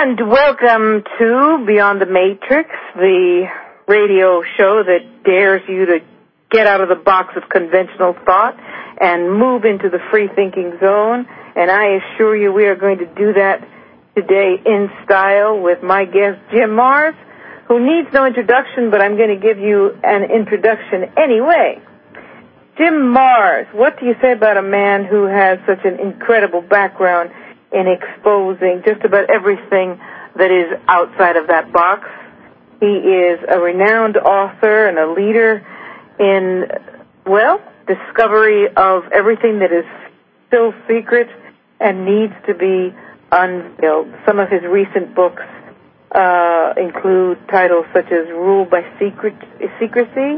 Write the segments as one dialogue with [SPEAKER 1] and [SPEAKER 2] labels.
[SPEAKER 1] And welcome to Beyond the Matrix, the radio show that dares you to get out of the box of conventional thought and move into the free-thinking zone. And I assure you we are going to do that today in style with my guest, Jim Marrs, who needs no introduction, but I'm going to give you an introduction anyway. Jim Marrs, what do you say about a man who has such an incredible background in exposing just about everything that is outside of that box? He is a renowned author and a leader in, well, discovery of everything that is still secret and needs to be unveiled. Some of his recent books include titles such as Rule by Secrecy.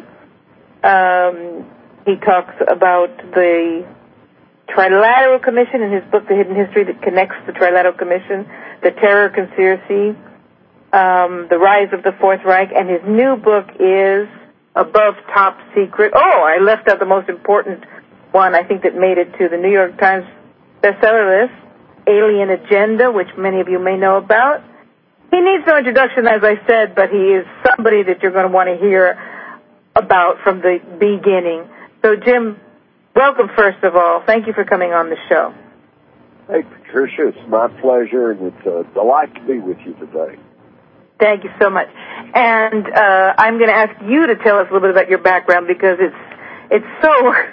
[SPEAKER 1] He talks about the Trilateral Commission in his book, The Hidden History that Connects the Trilateral Commission, The Terror Conspiracy, The Rise of the Fourth Reich, and his new book is Above Top Secret. Oh, I left out the most important one, I think, that made it to the New York Times bestseller list, Alien Agenda, which many of you may know about. He needs no introduction, as I said, but he is somebody that you're going to want to hear about from the beginning. So, Jim, welcome, first of all. Thank you for coming on the show.
[SPEAKER 2] Hey, Patricia, it's my pleasure, and it's a delight to be with you today.
[SPEAKER 1] Thank you so much. And I'm going to ask you to tell us a little bit about your background because it's so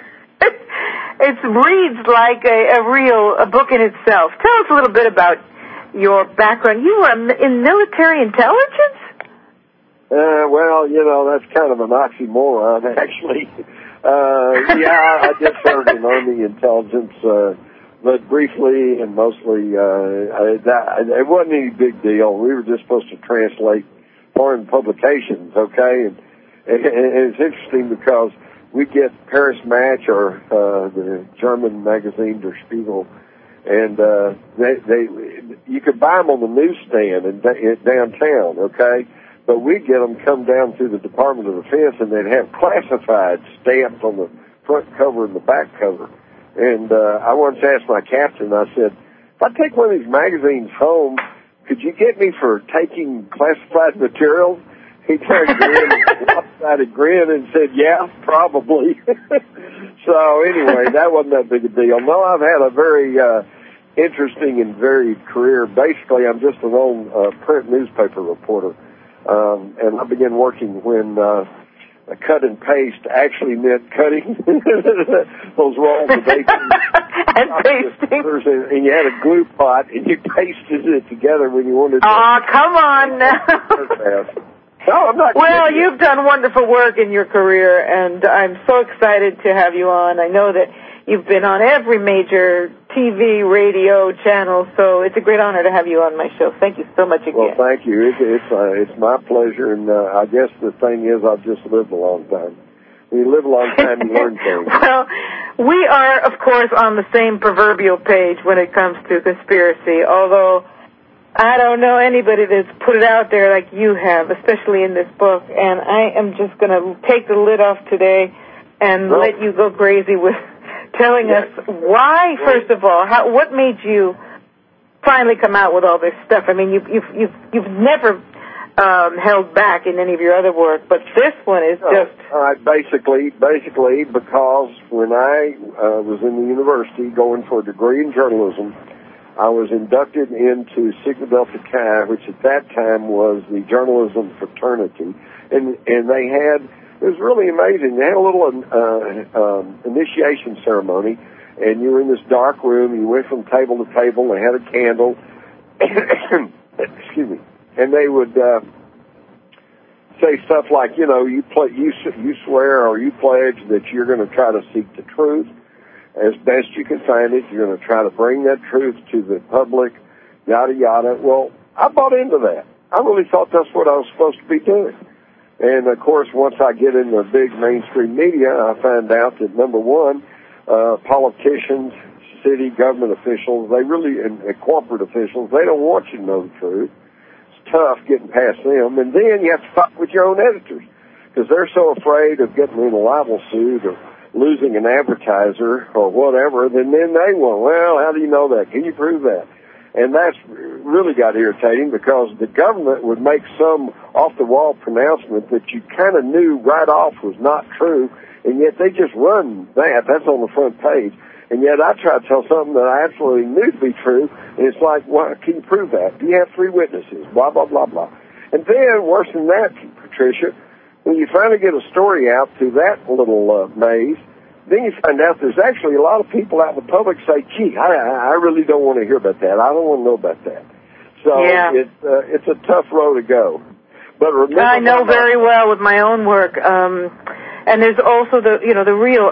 [SPEAKER 1] it reads like a book in itself. Tell us a little bit about your background. You were in military intelligence?
[SPEAKER 2] Well, you know, that's kind of an oxymoron, actually. I did serve in Army intelligence, but briefly and mostly, it wasn't any big deal. We were just supposed to translate foreign publications, okay? And it's interesting because we get Paris Match or the German magazine Der Spiegel, and you could buy them on the newsstand in downtown, okay? But we'd get them come down through the Department of Defense, and they'd have classified stamped on the front cover and the back cover. And I once asked my captain, I said, if I take one of these magazines home, could you get me for taking classified materials? He turned a lopsided grin and said, yeah, probably. So anyway, that wasn't that big a deal. No, I've had a very interesting and varied career. Basically, I'm just an old print newspaper reporter. And I began working when cut and paste actually meant cutting those rolls of bacon
[SPEAKER 1] and pasting.
[SPEAKER 2] And you had a glue pot and you pasted it together when you wanted to.
[SPEAKER 1] Oh, come on now.
[SPEAKER 2] No, I'm not
[SPEAKER 1] Well,
[SPEAKER 2] kidding.
[SPEAKER 1] You've done wonderful work in your career, and I'm so excited to have you on. I know that you've been on every major TV, radio channel, so it's a great honor to have you on my show. Thank you so much again.
[SPEAKER 2] Well, thank you. It's my pleasure, and I guess the thing is I've just lived a long time. When you live a long time, you learn things.
[SPEAKER 1] Well, we are, of course, on the same proverbial page when it comes to conspiracy, although I don't know anybody that's put it out there like you have, especially in this book, and I am just going to take the lid off today and let you go crazy with telling us why, first of all, what made you finally come out with all this stuff? I mean, you've never held back in any of your other work, but this one is just...
[SPEAKER 2] Basically, because when I was in the university going for a degree in journalism, I was inducted into Sigma Delta Chi, which at that time was the journalism fraternity, and they had... It was really amazing. They had a little initiation ceremony, and you were in this dark room. You went from table to table. They had a candle. Excuse me. And they would say stuff like, you know, you swear or you pledge that you're going to try to seek the truth as best you can find it. You're going to try to bring that truth to the public, yada, yada. Well, I bought into that. I really thought that's what I was supposed to be doing. And, of course, once I get in the big mainstream media, I find out that, number one, politicians, city government officials, and corporate officials, they don't want you to know the truth. It's tough getting past them. And then you have to fight with your own editors because they're so afraid of getting in a libel suit or losing an advertiser or whatever, then they want, well, how do you know that? Can you prove that? And that's really got irritating because the government would make some off-the-wall pronouncement that you kind of knew right off was not true, and yet they just run that. That's on the front page. And yet I try to tell something that I absolutely knew to be true, and it's like, well, can you prove that? Do you have 3 witnesses? Blah, blah, blah, blah. And then, worse than that, Patricia, when you finally get a story out through that little maze, then you find out there's actually a lot of people out in the public say, gee, I really don't want to hear about that. I don't want to know about that. So it's a tough road to go. But remember,
[SPEAKER 1] I know very well with my own work. And there's also the real,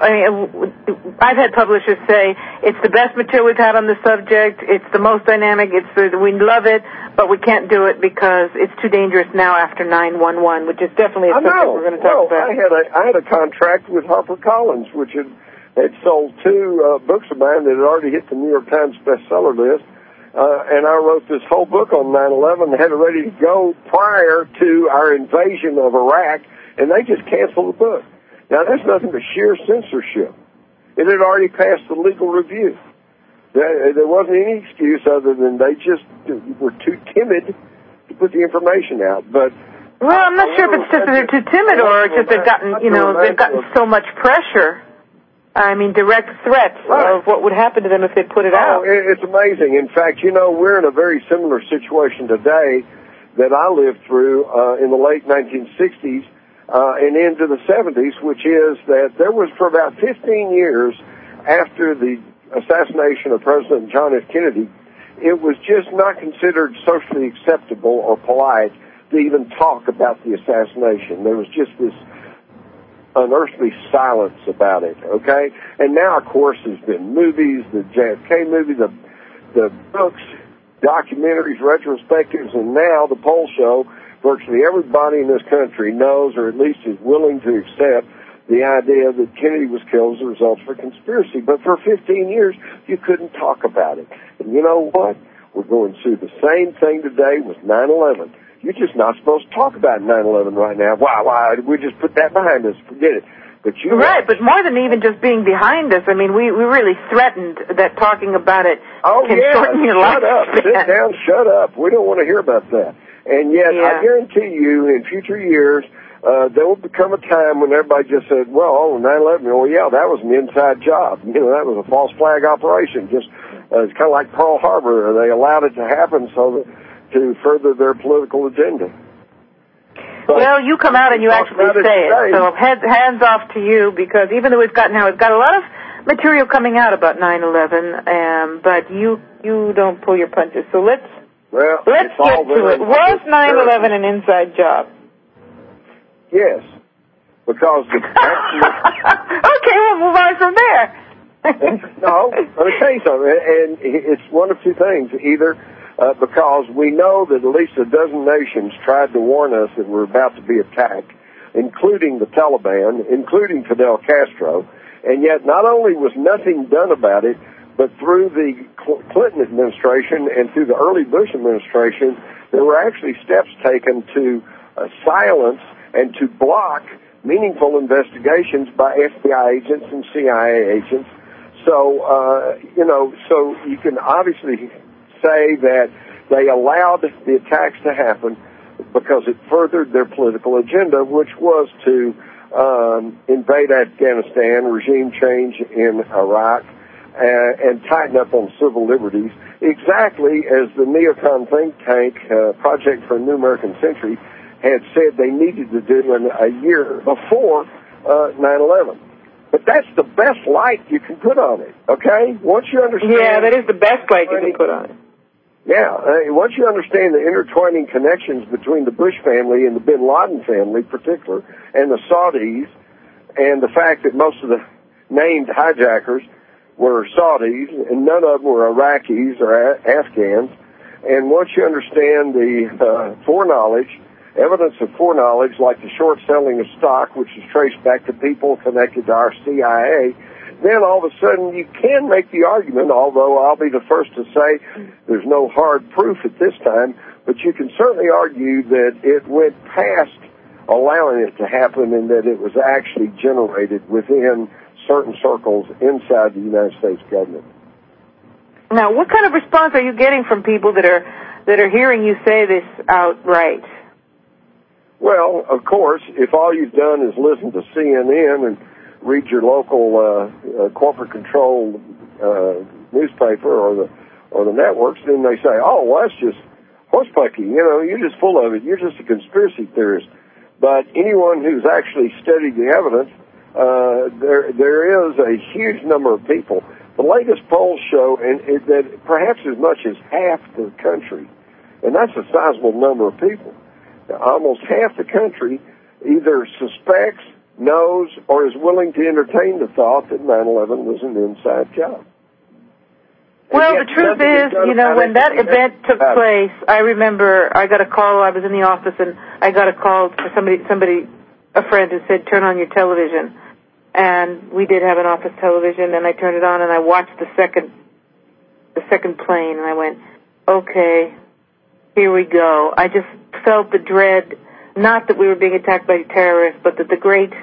[SPEAKER 1] I've had publishers say, it's the best material we've had on the subject, it's the most dynamic, we love it, but we can't do it because it's too dangerous now after 9/11, which is definitely a subject we're going to talk about.
[SPEAKER 2] I had a contract with HarperCollins, which had sold 2 books of mine that had already hit the New York Times bestseller list, and I wrote this whole book on 9/11 and had it ready to go prior to our invasion of Iraq, and they just canceled the book. Now, that's nothing but sheer censorship. It had already passed the legal review. There wasn't any excuse other than they just were too timid to put the information out. But
[SPEAKER 1] well, I'm not sure if it's just that they're too timid or just they've gotten so much pressure. I mean, direct threats of what would happen to them if they put it out.
[SPEAKER 2] It's amazing. In fact, we're in a very similar situation today that I lived through in the late 1960s. And into the 70s, which is that there was for about 15 years after the assassination of President John F. Kennedy, it was just not considered socially acceptable or polite to even talk about the assassination. There was just this unearthly silence about it, okay? And now, of course, there's been movies, the JFK movie, the books, documentaries, retrospectives, and now the poll show. Virtually everybody in this country knows, or at least is willing to accept, the idea that Kennedy was killed as a result of a conspiracy. But for 15 years, you couldn't talk about it. And you know what? We're going through the same thing today with 9/11. You're just not supposed to talk about 9/11 right now. Why? We just put that behind us. Forget it. But
[SPEAKER 1] but more than even just being behind us, I mean, we really threatened that talking about it can shorten your life.
[SPEAKER 2] Shut up. Sit down, shut up. We don't want to hear about that. And yet, I guarantee you, in future years, there will become a time when everybody just said, well, 9/11, oh, yeah, that was an inside job. That was a false flag operation. Just it's kind of like Pearl Harbor. They allowed it to happen to further their political agenda.
[SPEAKER 1] Well, you come out and you actually say it. So hands off to you, because even though we've got a lot of material coming out about 9/11, but you don't pull your punches. So let's get to it. Was 9/11 an inside job?
[SPEAKER 2] Yes, because
[SPEAKER 1] okay, we'll move on from there.
[SPEAKER 2] No, let me tell you something, and it's one of two things. Either because we know that at least a dozen nations tried to warn us that we're about to be attacked, including the Taliban, including Fidel Castro, and yet not only was nothing done about it, but through the Clinton administration and through the early Bush administration, there were actually steps taken to silence and to block meaningful investigations by FBI agents and CIA agents. So, so you can obviously say that they allowed the attacks to happen because it furthered their political agenda, which was to invade Afghanistan, regime change in Iraq, and tighten up on civil liberties, exactly as the neocon think tank, Project for a New American Century, had said they needed to do in a year before 9/11. But that's the best light you can put on it, okay? Once you understand...
[SPEAKER 1] Yeah, that is the best light you can put on it.
[SPEAKER 2] Yeah, once you understand the intertwining connections between the Bush family and the bin Laden family in particular, and the Saudis, and the fact that most of the named hijackers were Saudis, and none of them were Iraqis or Afghans, and once you understand the foreknowledge, evidence of foreknowledge, like the short selling of stock, which is traced back to people connected to our CIA, then all of a sudden you can make the argument, although I'll be the first to say there's no hard proof at this time, but you can certainly argue that it went past allowing it to happen and that it was actually generated within certain circles inside the United States government.
[SPEAKER 1] Now, what kind of response are you getting from people that are hearing you say this outright?
[SPEAKER 2] Well, of course, if all you've done is listen to CNN and read your local corporate-controlled newspaper or the networks, then they say, "Oh, well, that's just horsepucky. You're just full of it. You're just a conspiracy theorist." But anyone who's actually studied the evidence, there is a huge number of people. The latest polls show that perhaps as much as half the country, and that's a sizable number of people, almost half the country either suspects, knows, or is willing to entertain the thought that 9/11 was an inside job.
[SPEAKER 1] Well, the truth is, when that event took place, I remember I got a call. I was in the office, and I got a call for somebody, a friend who said, "Turn on your television." And we did have an office television, and I turned it on, and I watched the second plane, and I went, "Okay, here we go." I just felt the dread, not that we were being attacked by terrorists, but that the great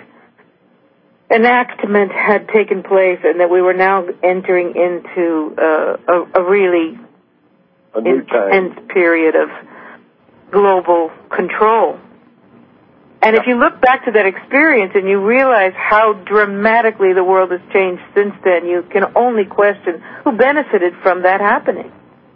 [SPEAKER 1] enactment had taken place, and that we were now entering into a really intense period of global control. And if you look back to that experience and you realize how dramatically the world has changed since then, you can only question who benefited from that happening.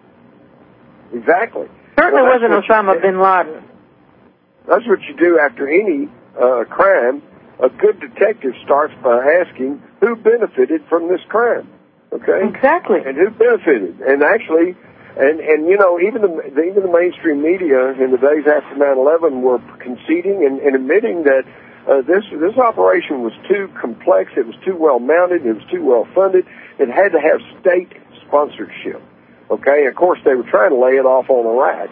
[SPEAKER 2] Exactly.
[SPEAKER 1] Certainly wasn't Osama bin Laden.
[SPEAKER 2] That's what you do after any crime. A good detective starts by asking who benefited from this crime. Okay?
[SPEAKER 1] Exactly.
[SPEAKER 2] And who benefited. And actually, even the mainstream media in the days after 9/11 were conceding and admitting that this operation was too complex, it was too well mounted, it was too well funded, it had to have state sponsorship. Okay? Of course, they were trying to lay it off on Iraq.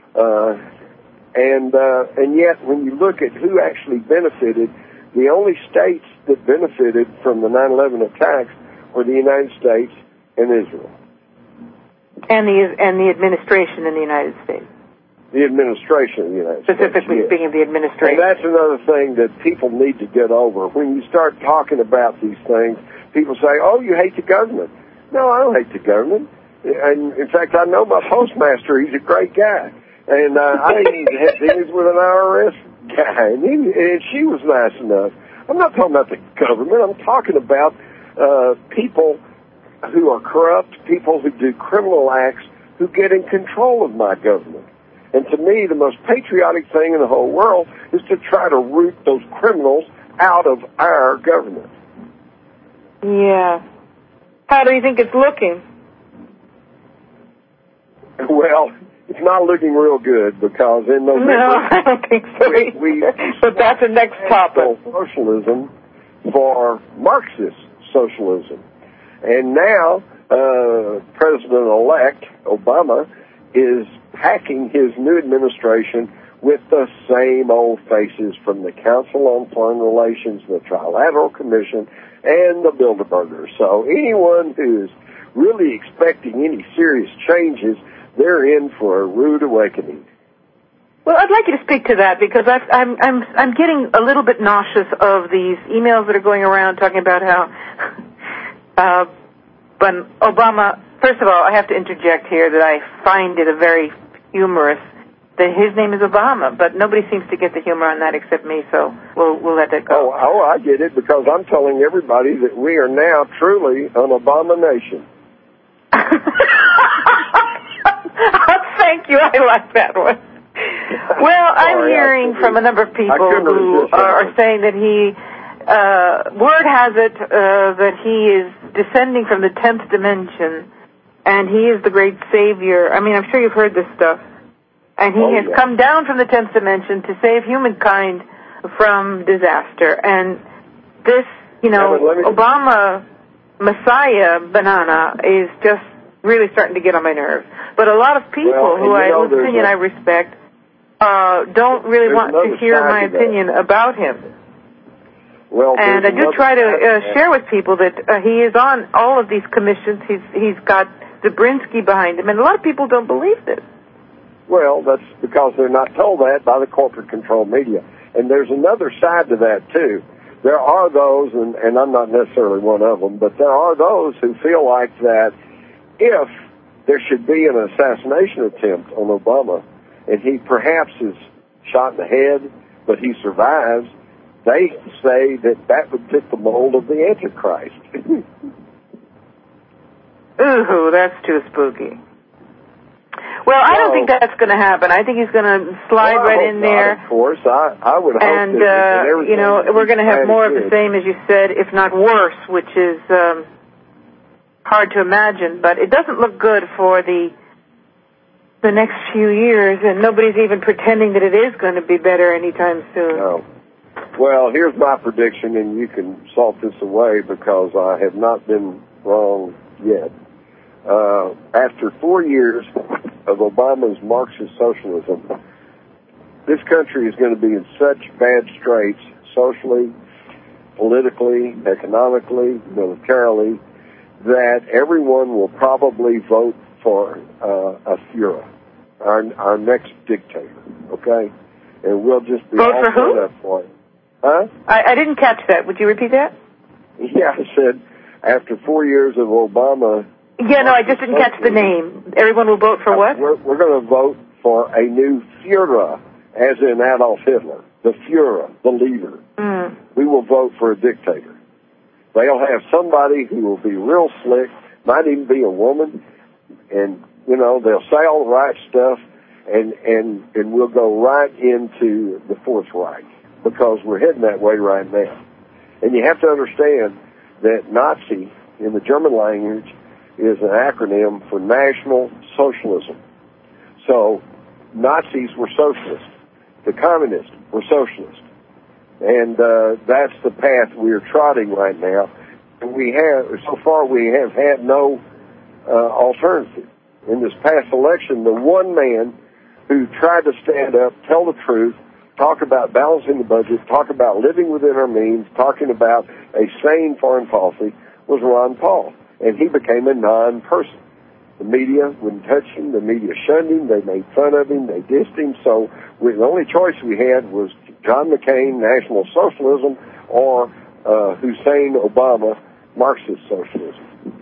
[SPEAKER 2] And yet, when you look at who actually benefited, the only states that benefited from the 9/11 attacks were the United States and Israel.
[SPEAKER 1] And the administration in the United States.
[SPEAKER 2] The administration of the United States.
[SPEAKER 1] Specifically speaking of the administration.
[SPEAKER 2] And that's another thing that people need to get over. When you start talking about these things, people say, "Oh, you hate the government." No, I don't hate the government. And in fact, I know my postmaster. He's a great guy. And I even had dealings with an IRS guy, and she was nice enough. I'm not talking about the government. I'm talking about people who are corrupt, people who do criminal acts, who get in control of my government. And to me, the most patriotic thing in the whole world is to try to root those criminals out of our government.
[SPEAKER 1] Yeah. How do you think it's looking?
[SPEAKER 2] Well, it's not looking real good because in November...
[SPEAKER 1] No, I don't think so. But that's the next topic.
[SPEAKER 2] Socialism for Marxist socialism. And now, President-elect Obama is packing his new administration with the same old faces from the Council on Foreign Relations, the Trilateral Commission, and the Bilderbergers. So anyone who is really expecting any serious changes, they're in for a rude awakening.
[SPEAKER 1] Well, I'd like you to speak to that because I'm getting a little bit nauseous of these emails that are going around talking about how when Obama, first of all, I have to interject here that I find it a very humorous that his name is Obama, but nobody seems to get the humor on that except me, so we'll let that go.
[SPEAKER 2] Oh, I get it because I'm telling everybody that we are now truly an abomination.
[SPEAKER 1] Thank you. I like that one. Well, I'm hearing from a number of people who are saying that word has it that he is descending from the 10th dimension, and he is the great savior. I mean, I'm sure you've heard this stuff. And he has come down from the 10th dimension to save humankind from disaster. And this, Obama Messiah banana is just really starting to get on my nerves. But a lot of people whose opinion I respect don't really want to hear my opinion about him. And I do try to share with people that he is on all of these commissions. He's got Zabrinsky behind him, and a lot of people don't believe this.
[SPEAKER 2] Well, that's because they're not told that by the corporate-controlled media. And there's another side to that, too. There are those, and I'm not necessarily one of them, but there are those who feel like that if there should be an assassination attempt on Obama, and he perhaps is shot in the head, but he survives, they say that would fit the mold of the Antichrist.
[SPEAKER 1] Ooh, that's too spooky. Well, I don't think that's going to happen. I think he's going to slide right in there.
[SPEAKER 2] Of course, I would hope
[SPEAKER 1] and,
[SPEAKER 2] that.
[SPEAKER 1] We're going to have more of the same, as you said, if not worse, which is hard to imagine. But it doesn't look good for the next few years, and nobody's even pretending that it is going to be better anytime soon.
[SPEAKER 2] No. Well, here's my prediction, and you can salt this away because I have not been wrong yet. After 4 years of Obama's Marxist socialism, this country is going to be in such bad straits socially, politically, economically, militarily, that everyone will probably vote for a Führer, our next dictator, okay? And we'll just be
[SPEAKER 1] vote
[SPEAKER 2] all
[SPEAKER 1] for who?
[SPEAKER 2] set up for it. Huh?
[SPEAKER 1] I didn't catch that. Would you repeat that?
[SPEAKER 2] Yeah, I said after 4 years of Obama...
[SPEAKER 1] Yeah, no, I just didn't catch the name. Everyone will vote for what?
[SPEAKER 2] We're going to vote for a new Führer, as in Adolf Hitler, the Führer, the leader.
[SPEAKER 1] Mm.
[SPEAKER 2] We will vote for a dictator. They'll have somebody who will be real slick, might even be a woman, and, they'll say all the right stuff, and we'll go right into the Fourth Reich, because we're heading that way right now. And you have to understand that Nazi, in the German language, is an acronym for National Socialism. So Nazis were socialists. The communists were socialists. And that's the path we are trotting right now. And so far we have had no alternative. In this past election, the one man who tried to stand up, tell the truth, talk about balancing the budget, talk about living within our means, talking about a sane foreign policy, was Ron Paul. And he became a non-person. The media wouldn't touch him. The media shunned him. They made fun of him. They dissed him. So the only choice we had was John McCain, National Socialism, or Hussein Obama, Marxist Socialism.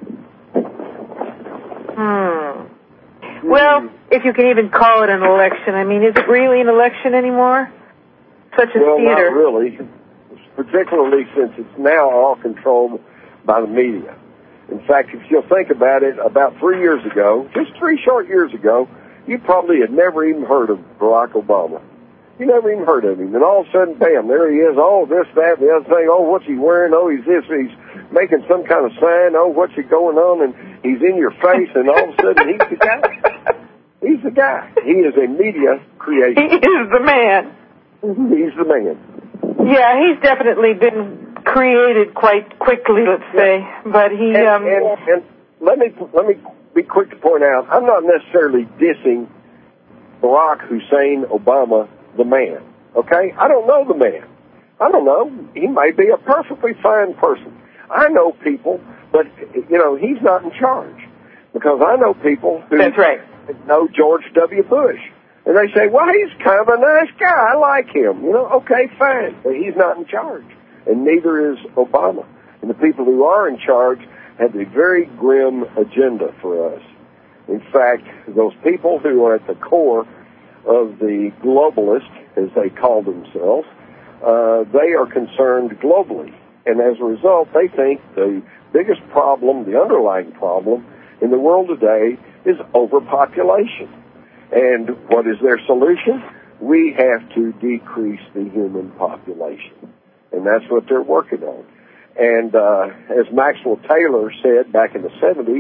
[SPEAKER 1] Well, if you can even call it an election. I mean, is it really an election anymore? Such a theater.
[SPEAKER 2] Not really, particularly since it's now all controlled by the media. In fact, if you'll think about it, about 3 years ago, just 3 short years ago, you probably had never even heard of Barack Obama. You never even heard of him. And all of a sudden, bam, there he is. Oh, this, that, the other thing. Oh, what's he wearing? Oh, he's this. He's making some kind of sign. Oh, what's he going on? And he's in your face. And all of a sudden, he's the guy. He's the guy. He is a media creation.
[SPEAKER 1] He is the man.
[SPEAKER 2] He's the man.
[SPEAKER 1] Yeah, he's definitely been created quite quickly, let's say. But he
[SPEAKER 2] and let me be quick to point out, I'm not necessarily dissing Barack Hussein Obama, the man. Okay? I don't know the man. I don't know. He may be a perfectly fine person. I know people, but he's not in charge. Because I know people who
[SPEAKER 1] That's right.
[SPEAKER 2] know George W. Bush. And they say, well, he's kind of a nice guy. I like him. Okay, fine. But he's not in charge. And neither is Obama. And the people who are in charge have a very grim agenda for us. In fact, those people who are at the core of the globalists, as they call themselves, they are concerned globally. And as a result, they think the biggest problem, the underlying problem in the world today is overpopulation. And what is their solution? We have to decrease the human population. And that's what they're working on. And as Maxwell Taylor said back in the 70s,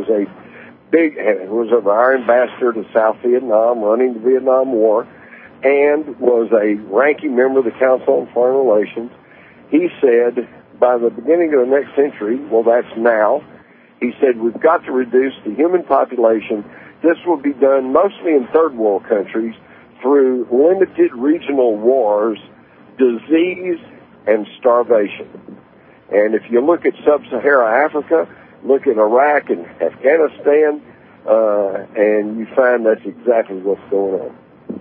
[SPEAKER 2] was our ambassador to South Vietnam, running the Vietnam War, and was a ranking member of the Council on Foreign Relations. He said, by the beginning of the next century, well, that's now, he said, we've got to reduce the human population. This will be done mostly in third world countries through limited regional wars, disease, and starvation. And if you look at sub-Saharan Africa, look at Iraq and Afghanistan, and you find that's exactly what's going on.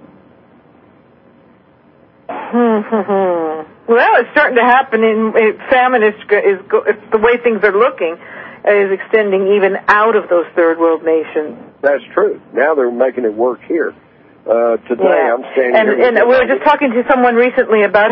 [SPEAKER 1] Well, it's starting to happen. Famine is the way things are looking, is extending even out of those third world nations.
[SPEAKER 2] That's true. Now they're making it work here. Today I'm standing here.
[SPEAKER 1] And we were just talking to someone recently about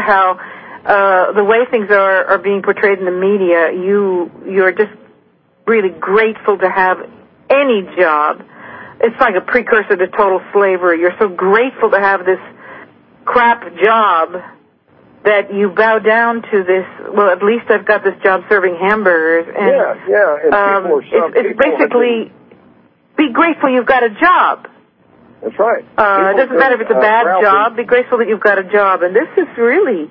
[SPEAKER 1] how the way things are being portrayed in the media, you're just really grateful to have any job. It's like a precursor to total slavery. You're so grateful to have this crap job that you bow down to this. Well, at least I've got this job serving hamburgers. And,
[SPEAKER 2] And
[SPEAKER 1] it's basically be grateful you've got a job.
[SPEAKER 2] That's right.
[SPEAKER 1] It doesn't matter if it's a bad job. Be grateful that you've got a job. And this is really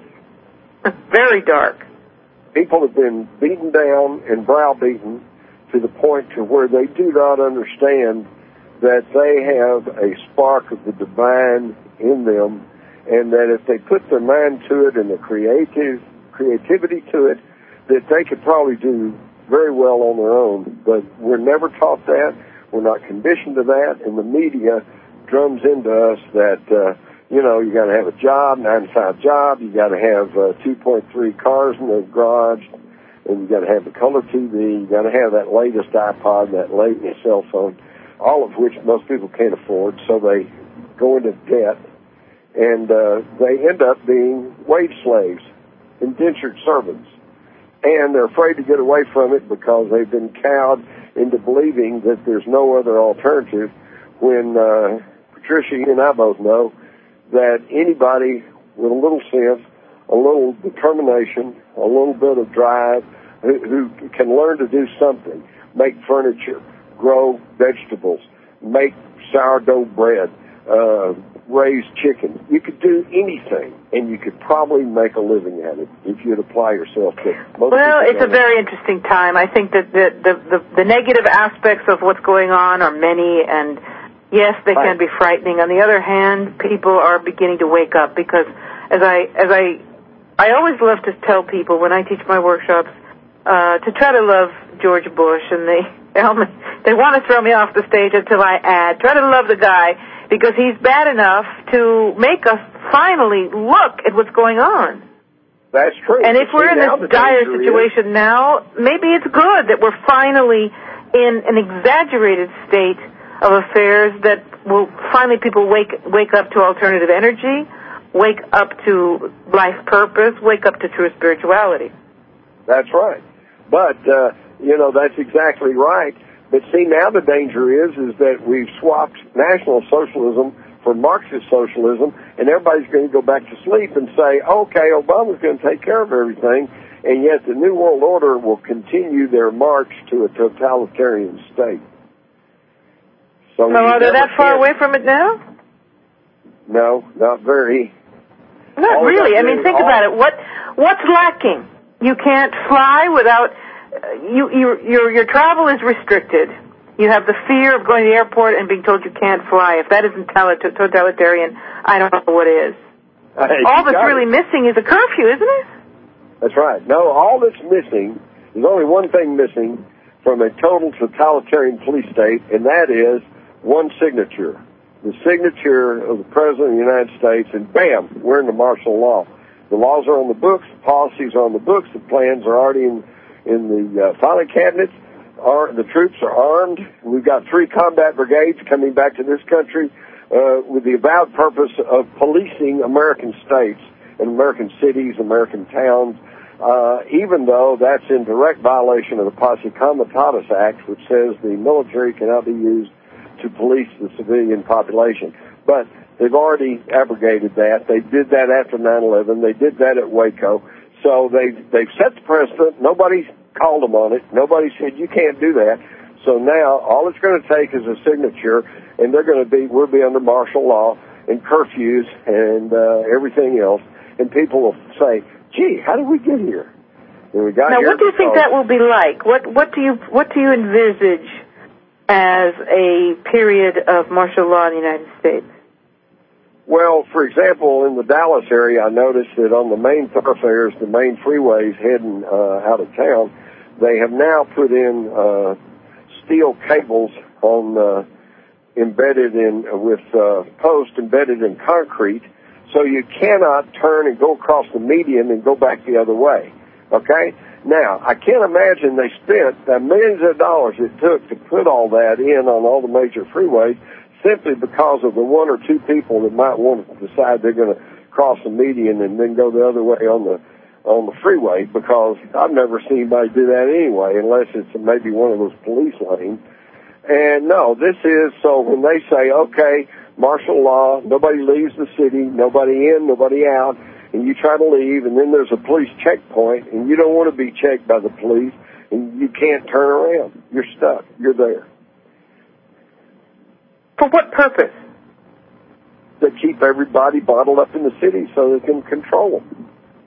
[SPEAKER 1] very dark.
[SPEAKER 2] People have been beaten down and browbeaten to the point to where they do not understand that they have a spark of the divine in them, and that if they put their mind to it and the creativity to it, that they could probably do very well on their own. But we're never taught that. We're not conditioned to that, and the media drums into us that, you got to have a job, 9-to-5 job, you got to have 2.3 cars in the garage, and you got to have the color TV, you got to have that latest iPod, that latest cell phone, all of which most people can't afford, so they go into debt, and they end up being wage slaves, indentured servants. And they're afraid to get away from it because they've been cowed into believing that there's no other alternative when Patricia, you and I both know that anybody with a little sense, a little determination, a little bit of drive, who can learn to do something, make furniture, grow vegetables, make sourdough bread, raise chickens. You could do anything, and you could probably make a living at it if you'd apply yourself to it.
[SPEAKER 1] Well, it's a very interesting time. I think that the negative aspects of what's going on are many, and yes, they can be frightening. On the other hand, people are beginning to wake up because, as I always love to tell people when I teach my workshops, to try to love George Bush, and they want to throw me off the stage until I add, try to love the guy because he's bad enough to make us finally look at what's going on.
[SPEAKER 2] That's true.
[SPEAKER 1] And if we're in this dire situation now, maybe it's good that we're finally in an exaggerated state of affairs that will finally people wake up to alternative energy, wake up to life purpose, wake up to true spirituality.
[SPEAKER 2] That's right. But, that's exactly right. But see, now the danger is that we've swapped National Socialism for Marxist socialism, and everybody's going to go back to sleep and say, okay, Obama's going to take care of everything, and yet the New World Order will continue their march to a totalitarian state. So
[SPEAKER 1] are they that far away from it now?
[SPEAKER 2] No, not very.
[SPEAKER 1] Not really. I mean, think about it. What's lacking? You can't fly without. Your travel is restricted. You have the fear of going to the airport and being told you can't fly. If that isn't totalitarian, I don't know what is. All that's really missing is a curfew, isn't it?
[SPEAKER 2] That's right. No, all that's missing, there's only one thing missing from a total totalitarian police state, and that is one signature. The signature of the President of the United States, and bam, we're in the martial law. The laws are on the books, the policies are on the books, the plans are already in the filing cabinets. The troops are armed. We've got 3 combat brigades coming back to this country with the avowed purpose of policing American states and American cities, American towns, even though that's in direct violation of the Posse Comitatus Act, which says the military cannot be used to police the civilian population. But they've already abrogated that. They did that after 9/11. They did that at Waco. So they've set the precedent. Nobody called them on it. Nobody said you can't do that. So now all it's going to take is a signature, and we'll be under martial law and curfews and everything else. And people will say, "Gee, how did we get here?" And we got
[SPEAKER 1] now,
[SPEAKER 2] here.
[SPEAKER 1] what do you think that will be like? What do you envisage as a period of martial law in the United States?
[SPEAKER 2] Well, for example, in the Dallas area, I noticed that on the main thoroughfares, the main freeways heading out of town, they have now put in steel cables embedded in with posts embedded in concrete, so you cannot turn and go across the median and go back the other way. Okay? Now, I can't imagine they spent the millions of dollars it took to put all that in on all the major freeways simply because of the one or two people that might want to decide they're going to cross the median and then go the other way on the freeway, because I've never seen anybody do that anyway, unless it's maybe one of those police lanes. And no, this is so when they say, okay, martial law, nobody leaves the city, nobody in, nobody out, and you try to leave, and then there's a police checkpoint, and you don't want to be checked by the police, and you can't turn around. You're stuck. You're there.
[SPEAKER 1] For what purpose?
[SPEAKER 2] To keep everybody bottled up in the city so they can control them.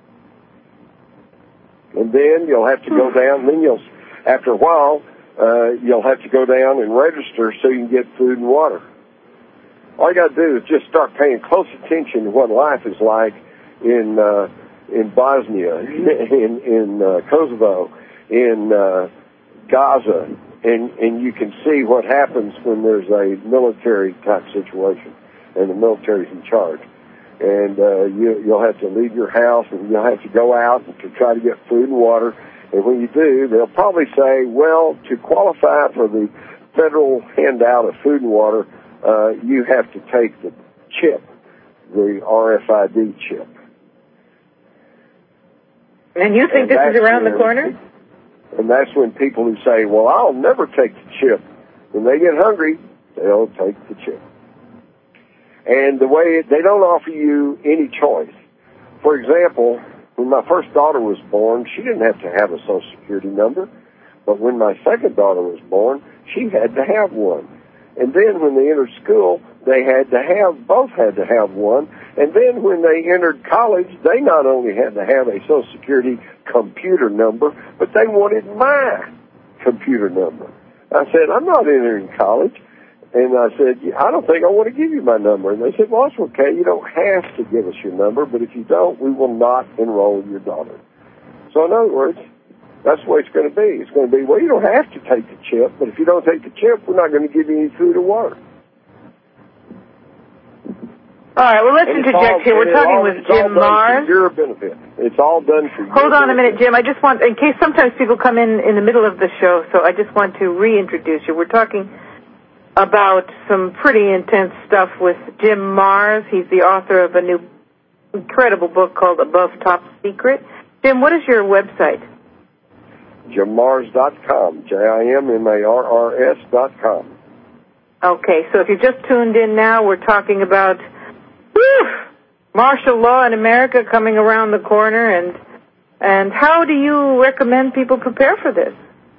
[SPEAKER 2] And then you'll have to go down, and then after a while, you'll have to go down and register so you can get food and water. All you got to do is just start paying close attention to what life is like in Bosnia, in Kosovo, in Gaza, and you can see what happens when there's a military type situation and the military's in charge. And you'll have to leave your house and you'll have to go out to try to get food and water. And when you do, they'll probably say, well, to qualify for the federal handout of food and water, you have to take the chip, the RFID chip.
[SPEAKER 1] And you think this is around the corner?
[SPEAKER 2] And that's when people who say, well, I'll never take the chip, when they get hungry, they'll take the chip. And the way they don't offer you any choice. For example, when my first daughter was born, she didn't have to have a Social Security number. But when my second daughter was born, she had to have one. And then when they entered school, both had to have one. And then when they entered college, they not only had to have a Social Security computer number, but they wanted my computer number. I said, I'm not entering college. And I said, I don't think I want to give you my number. And they said, well, it's okay. You don't have to give us your number, but if you don't, we will not enroll your daughter. So in other words, that's the way it's going to be. It's going to be, well, you don't have to take the chip, but if you don't take the chip, we're not going to give you any food or water.
[SPEAKER 1] All right, well, let's interject here. We're talking with Jim Marrs.
[SPEAKER 2] For your benefit. It's all done for you.
[SPEAKER 1] Hold on a minute, Jim. I just want, in case sometimes people come in the middle of the show, so I just want to reintroduce you. We're talking about some pretty intense stuff with Jim Marrs. He's the author of a new incredible book called Above Top Secret. Jim, what is your website?
[SPEAKER 2] JimMarrs.com, JIMMARRS.com.
[SPEAKER 1] Okay, so if you just tuned in now, we're talking about martial law in America coming around the corner, and how do you recommend people prepare for this?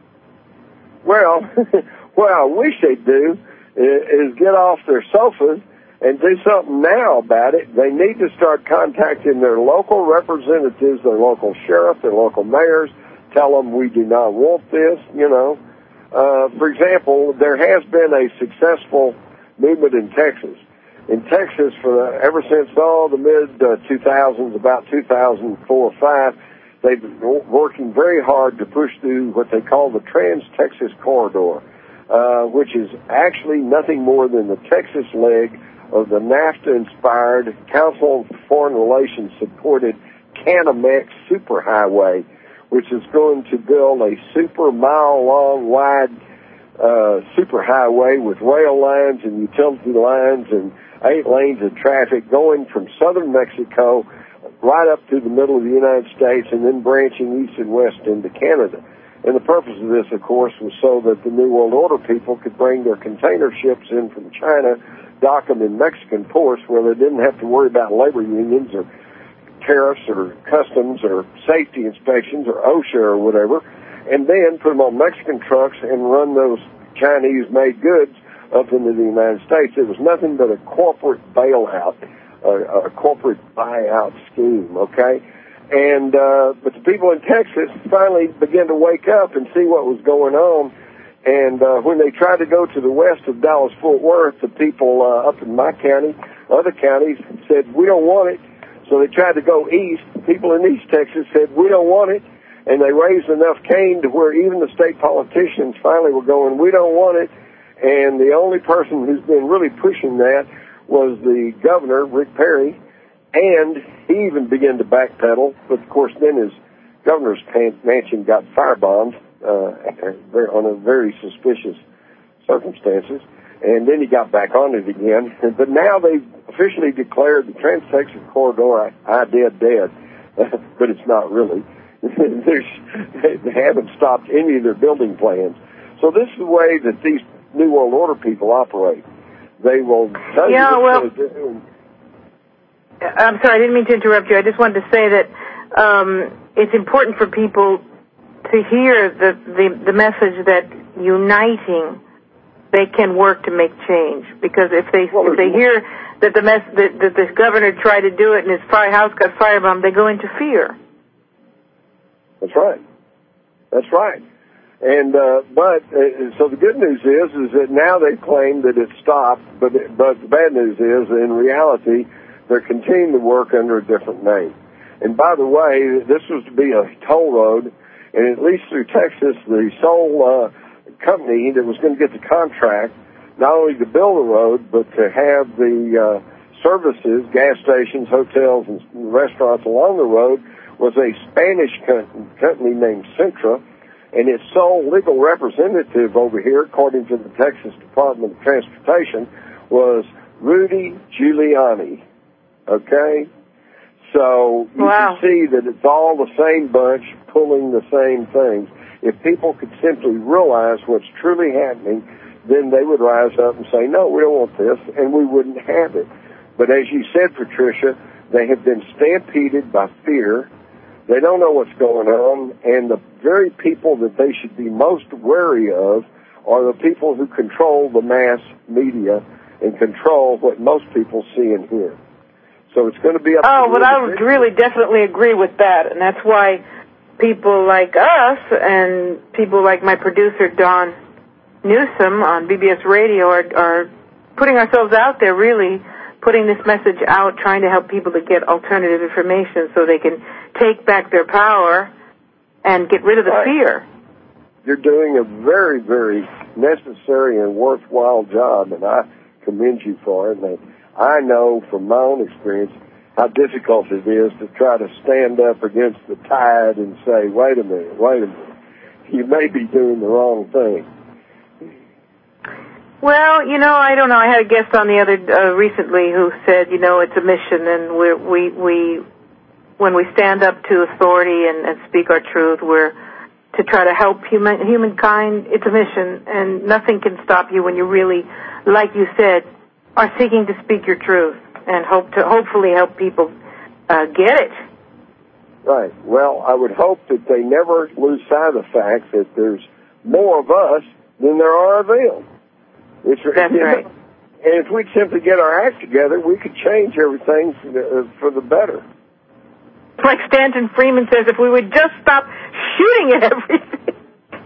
[SPEAKER 2] Well, what I wish they'd do is get off their sofas and do something now about it. They need to start contacting their local representatives, their local sheriff, their local mayors, tell them we do not want this, you know. For example, there has been a successful movement in Texas. In Texas, ever since the mid-2000s, about 2004 or 5, they've been working very hard to push through what they call the Trans-Texas Corridor, which is actually nothing more than the Texas leg of the NAFTA-inspired, Council on Foreign Relations-supported Canamex superhighway, which is going to build a super mile-long, wide superhighway with rail lines and utility lines and 8 lanes of traffic going from southern Mexico right up to the middle of the United States and then branching east and west into Canada. And the purpose of this, of course, was so that the New World Order people could bring their container ships in from China, dock them in Mexican ports where they didn't have to worry about labor unions or tariffs or customs or safety inspections or OSHA or whatever, and then put them on Mexican trucks and run those Chinese-made goods up into the United States. It was nothing but a corporate bailout, a corporate buyout scheme, okay? And but the people in Texas finally began to wake up and see what was going on. And when they tried to go to the west of Dallas-Fort Worth, the people up in my county, other counties, said, we don't want it. So they tried to go east. People in East Texas said, we don't want it. And they raised enough cane to where even the state politicians finally were going, we don't want it. And the only person who's been really pushing that was the governor, Rick Perry. And he even began to backpedal. But, of course, then his governor's mansion got firebombed on a very suspicious circumstances, and then he got back on it again. But now they've officially declared the Trans-Texas Corridor dead, but it's not really. They haven't stopped any of their building plans. So this is the way that these New World Order people operate. They will tell you what they're doing.
[SPEAKER 1] I'm sorry, I didn't mean to interrupt you. I just wanted to say that it's important for people to hear the message that uniting, they can work to make change. Because if they hear that that this governor tried to do it and his house got firebombed, they go into fear.
[SPEAKER 2] That's right. That's right. And so the good news is that now they claim that it stopped, but the bad news is in reality they're continuing to work under a different name. And by the way, this was to be a toll road, and at least through Texas, the sole company that was going to get the contract not only to build the road but to have the services, gas stations, hotels, and restaurants along the road was a Spanish company named Centra. And its sole legal representative over here, according to the Texas Department of Transportation, was Rudy Giuliani. Okay? So you can see that it's all the same bunch pulling the same things. If people could simply realize what's truly happening, then they would rise up and say, no, we don't want this, and we wouldn't have it. But as you said, Patricia, they have been stampeded by fear. They don't know what's going on, and the very people that they should be most wary of are the people who control the mass media and control what most people see and hear. So it's going to be up to you.
[SPEAKER 1] But I would really definitely agree with that, and that's why people like us and people like my producer, Don Newsom, on BBS Radio are putting ourselves out there, really putting this message out, trying to help people to get alternative information so they can take back their power and get rid of the fear.
[SPEAKER 2] You're doing a very, very necessary and worthwhile job, and I commend you for it. And I know from my own experience how difficult it is to try to stand up against the tide and say, wait a minute, you may be doing the wrong thing.
[SPEAKER 1] Well, I don't know. I had a guest on the other recently who said, it's a mission, and we when we stand up to authority and speak our truth, we're to try to help humankind. It's a mission, and nothing can stop you when you really, like you said, are seeking to speak your truth and hopefully help people get it.
[SPEAKER 2] Right. Well, I would hope that they never lose sight of the fact that there's more of us than there are of them.
[SPEAKER 1] That's right.
[SPEAKER 2] And if we'd simply get our act together, we could change everything for the better.
[SPEAKER 1] Like Stanton Freeman says, if we would just stop shooting at everything.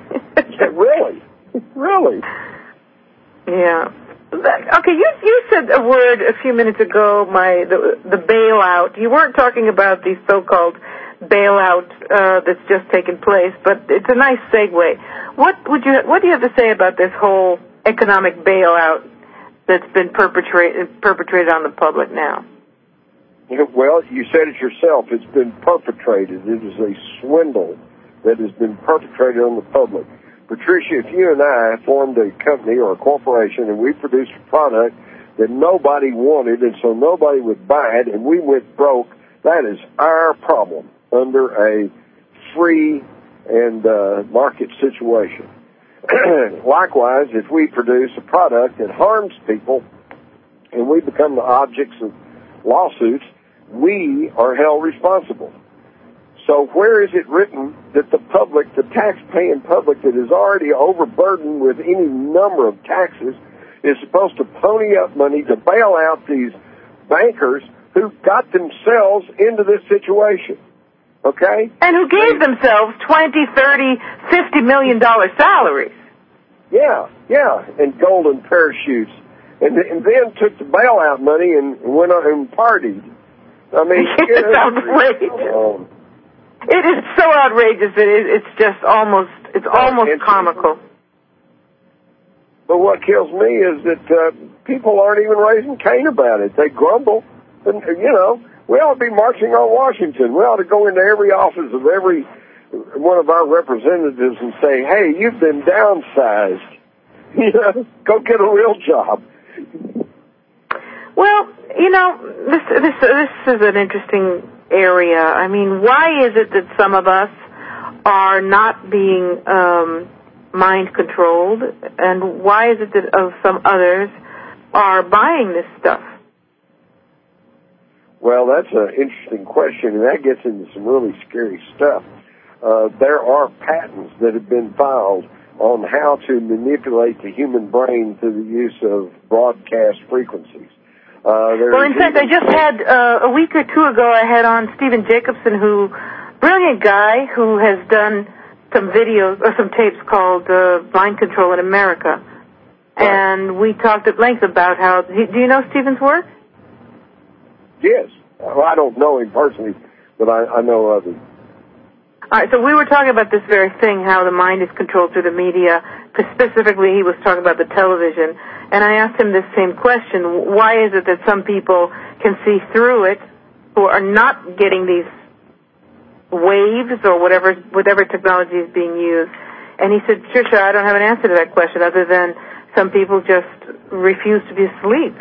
[SPEAKER 1] Really? Yeah. Okay, you said a word a few minutes ago, the bailout. You weren't talking about the so-called bailout that's just taken place, but it's a nice segue. What do you have to say about this whole economic bailout that's been perpetrated on the public now?
[SPEAKER 2] Well, you said it yourself. It's been perpetrated. It is a swindle that has been perpetrated on the public. Patricia, if you and I formed a company or a corporation and we produced a product that nobody wanted and so nobody would buy it and we went broke, that is our problem under a free and market situation. Likewise, if we produce a product that harms people and we become the objects of lawsuits, we are held responsible. So where is it written that the public, the tax-paying public that is already overburdened with any number of taxes, is supposed to pony up money to bail out these bankers who got themselves into this situation? Okay?
[SPEAKER 1] And who gave themselves $20, $30, $50 million salaries.
[SPEAKER 2] Yeah, and golden parachutes. And then took the bailout money and went on and partied. I mean,
[SPEAKER 1] it's outrageous. It is so outrageous that it's just almost comical.
[SPEAKER 2] But what kills me is that people aren't even raising Cain about it. They grumble. And, we ought to be marching on Washington. We ought to go into every office of every one of our representatives and say, "Hey, you've been downsized. Go get a real job."
[SPEAKER 1] Well, this is an interesting area. I mean, why is it that some of us are not being mind controlled, and why is it that some others are buying this stuff?
[SPEAKER 2] Well, that's an interesting question, and that gets into some really scary stuff. There are patents that have been filed on how to manipulate the human brain through the use of broadcast frequencies.
[SPEAKER 1] Well, in fact, I just had, a week or two ago, I had on Stephen Jacobson, brilliant guy who has done some videos, or some tapes called Mind Control in America. Right. And we talked at length about how, do you know Stephen's work?
[SPEAKER 2] Yes. Well, I don't know him personally, but I know of him.
[SPEAKER 1] All right, so we were talking about this very thing, how the mind is controlled through the media. Specifically, he was talking about the television. And I asked him this same question. Why is it that some people can see through it who are not getting these waves or whatever technology is being used? And he said, sure, I don't have an answer to that question other than some people just refuse to be asleep.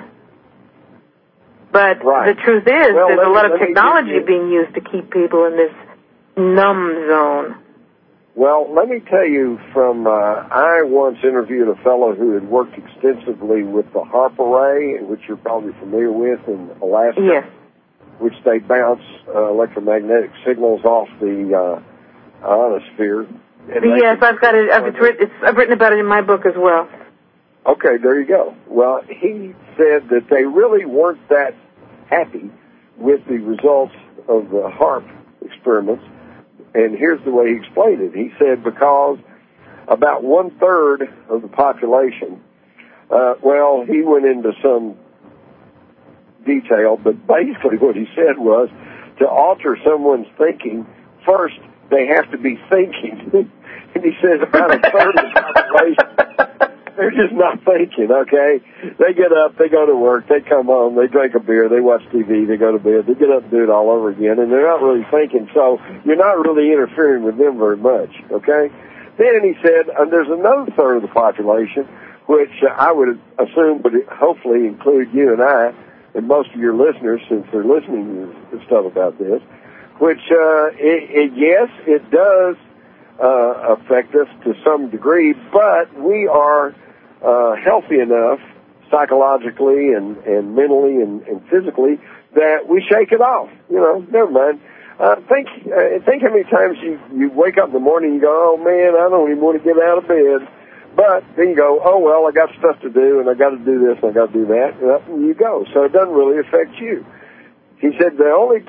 [SPEAKER 1] But right. The truth is, there's a lot of technology being used to keep people in this numb zone.
[SPEAKER 2] Well, let me tell you I once interviewed a fellow who had worked extensively with the HAARP array, which you're probably familiar with in Alaska.
[SPEAKER 1] Yes.
[SPEAKER 2] Which they bounce electromagnetic signals off the ionosphere.
[SPEAKER 1] Yes, I've got it. I've written about it in my book as well.
[SPEAKER 2] Okay, there you go. Well, he said that they really weren't that happy with the results of the HAARP experiments. And here's the way he explained it. He said because about 1/3 of the population, he went into some detail, but basically what he said was to alter someone's thinking, first they have to be thinking. And he says about 1/3 of the population, they're just not thinking, okay? They get up, they go to work, they come home, they drink a beer, they watch TV, they go to bed, they get up and do it all over again, and they're not really thinking, so you're not really interfering with them very much, okay? Then he said, there's another 1/3 of the population, which I would assume would hopefully include you and I, and most of your listeners, since they're listening to stuff about this, which, yes, it does affect us to some degree, but we are healthy enough psychologically and mentally and physically that we shake it off. Never mind. Think how many times you wake up in the morning and you go, oh man, I don't even want to get out of bed. But then you go, oh well, I got stuff to do and I got to do this and I got to do that, and up you go. So it doesn't really affect you. He said the only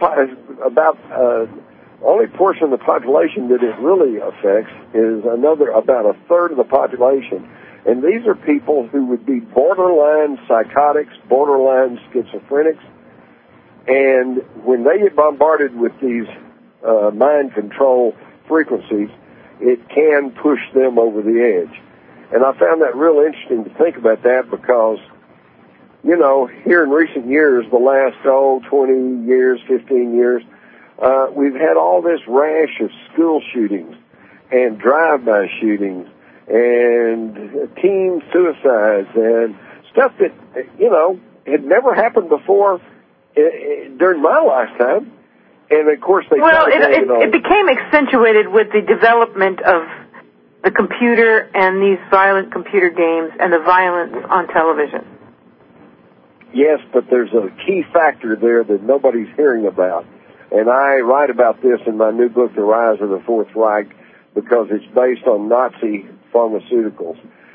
[SPEAKER 2] portion of the population that it really affects is about 1/3 of the population. And these are people who would be borderline psychotics, borderline schizophrenics. And when they get bombarded with these mind control frequencies, it can push them over the edge. And I found that real interesting to think about that because, here in recent years, the last, 20 years, 15 years, we've had all this rash of school shootings and drive-by shootings and teen suicides and stuff that, had never happened before during my lifetime. And, of course,
[SPEAKER 1] it became accentuated with the development of the computer and these violent computer games and the violence on television.
[SPEAKER 2] Yes, but there's a key factor there that nobody's hearing about. And I write about this in my new book, The Rise of the Fourth Reich, because it's based on Nazi pharmaceuticals.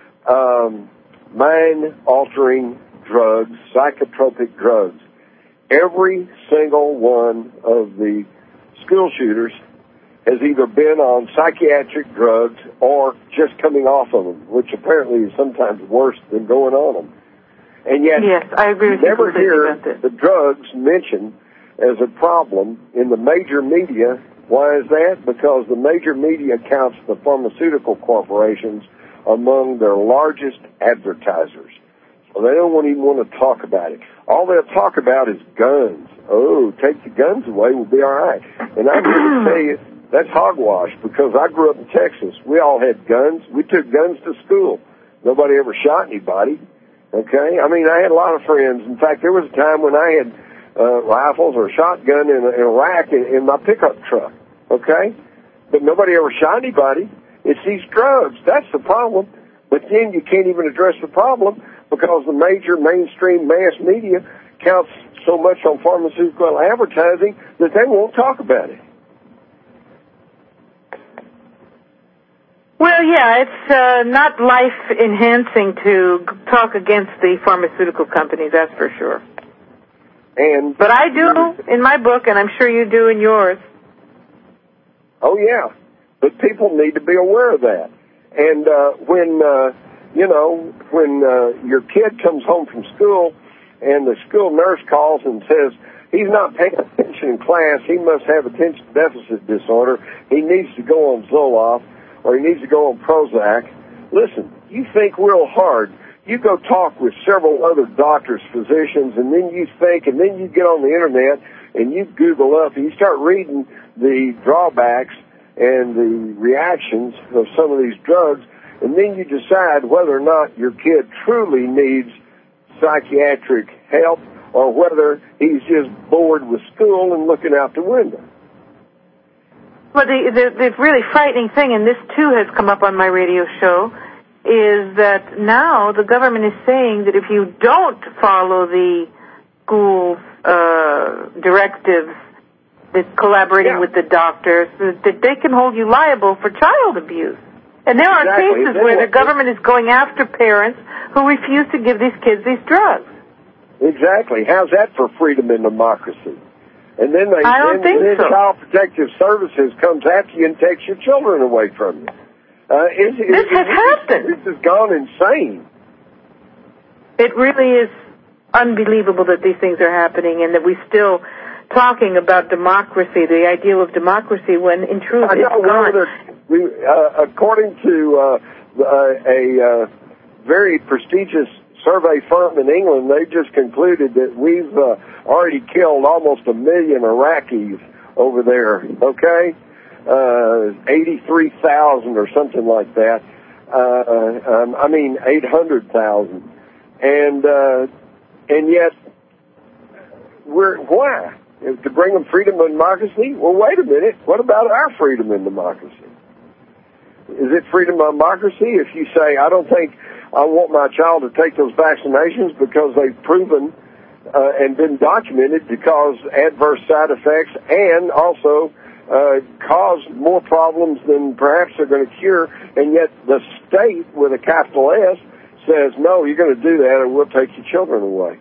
[SPEAKER 2] Mind-altering drugs, psychotropic drugs. Every single one of the school shooters has either been on psychiatric drugs or just coming off of them, which apparently is sometimes worse than going on them. And yet,
[SPEAKER 1] yes, I agree with
[SPEAKER 2] you never
[SPEAKER 1] you
[SPEAKER 2] hear
[SPEAKER 1] about this.
[SPEAKER 2] The drugs mentioned as a problem in the major media. Why is that? Because the major media counts the pharmaceutical corporations among their largest advertisers. So they don't even want to talk about it. All they'll talk about is guns. Oh, take the guns away, we'll be all right. And I'm here to tell you That's hogwash, because I grew up in Texas. We all had guns. We took guns to school. Nobody ever shot anybody. Okay? I mean, I had a lot of friends. In fact, there was a time when I had rifles or a shotgun in a rack in my pickup truck. Okay? But nobody ever shot anybody. It's these drugs. That's the problem. But then you can't even address the problem because the major mainstream mass media counts so much on pharmaceutical advertising that they won't talk about it.
[SPEAKER 1] Well, yeah, it's not life-enhancing to talk against the pharmaceutical companies, that's for sure. But I do in my book, and I'm sure you do in yours.
[SPEAKER 2] Oh, yeah. But people need to be aware of that. And when your kid comes home from school and the school nurse calls and says, he's not paying attention in class, he must have attention deficit disorder, he needs to go on Zoloft, or he needs to go on Prozac. Listen, you think real hard. You go talk with several other doctors, physicians, and then you think, and then you get on the Internet and you Google up and you start reading the drawbacks and the reactions of some of these drugs, and then you decide whether or not your kid truly needs psychiatric help or whether he's just bored with school and looking out the window.
[SPEAKER 1] Well, the really frightening thing, and this too has come up on my radio show, is that now the government is saying that if you don't follow the school's directives, collaborating with the doctors, that they can hold you liable for child abuse. And there are cases where the government is going after parents who refuse to give these kids these drugs.
[SPEAKER 2] Exactly. How's that for freedom and democracy? And then Child Protective Services comes after you and takes your children away from you.
[SPEAKER 1] This has happened.
[SPEAKER 2] This has gone insane.
[SPEAKER 1] It really is unbelievable that these things are happening and that we're still talking about democracy, the ideal of democracy, when in truth it's gone.
[SPEAKER 2] According to a very prestigious survey firm in England, they just concluded that we've already killed almost 1 million Iraqis over there, okay? 83,000 or something like that. 800,000. And yet, why? To bring them freedom and democracy? Well, wait a minute. What about our freedom and democracy? Is it freedom and democracy if you say, I don't think I want my child to take those vaccinations because they've proven and been documented to cause adverse side effects and also cause more problems than perhaps they're going to cure, and yet the state with a capital S says, no, you're going to do that or we'll take your children away.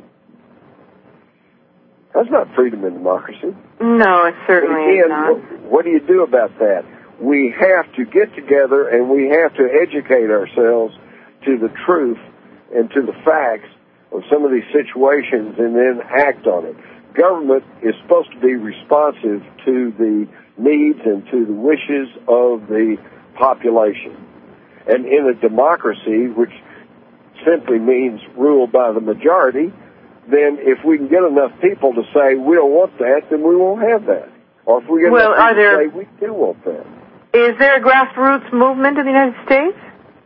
[SPEAKER 2] That's not freedom and democracy.
[SPEAKER 1] No, it certainly is not.
[SPEAKER 2] What do you do about that? We have to get together and we have to educate ourselves to the truth and to the facts of some of these situations and then act on it. Government is supposed to be responsive to the needs and to the wishes of the population. And in a democracy, which simply means ruled by the majority, then if we can get enough people to say we don't want that, then we won't have that. Or if we get enough people to say we do want that.
[SPEAKER 1] Is there a grassroots movement in the United States?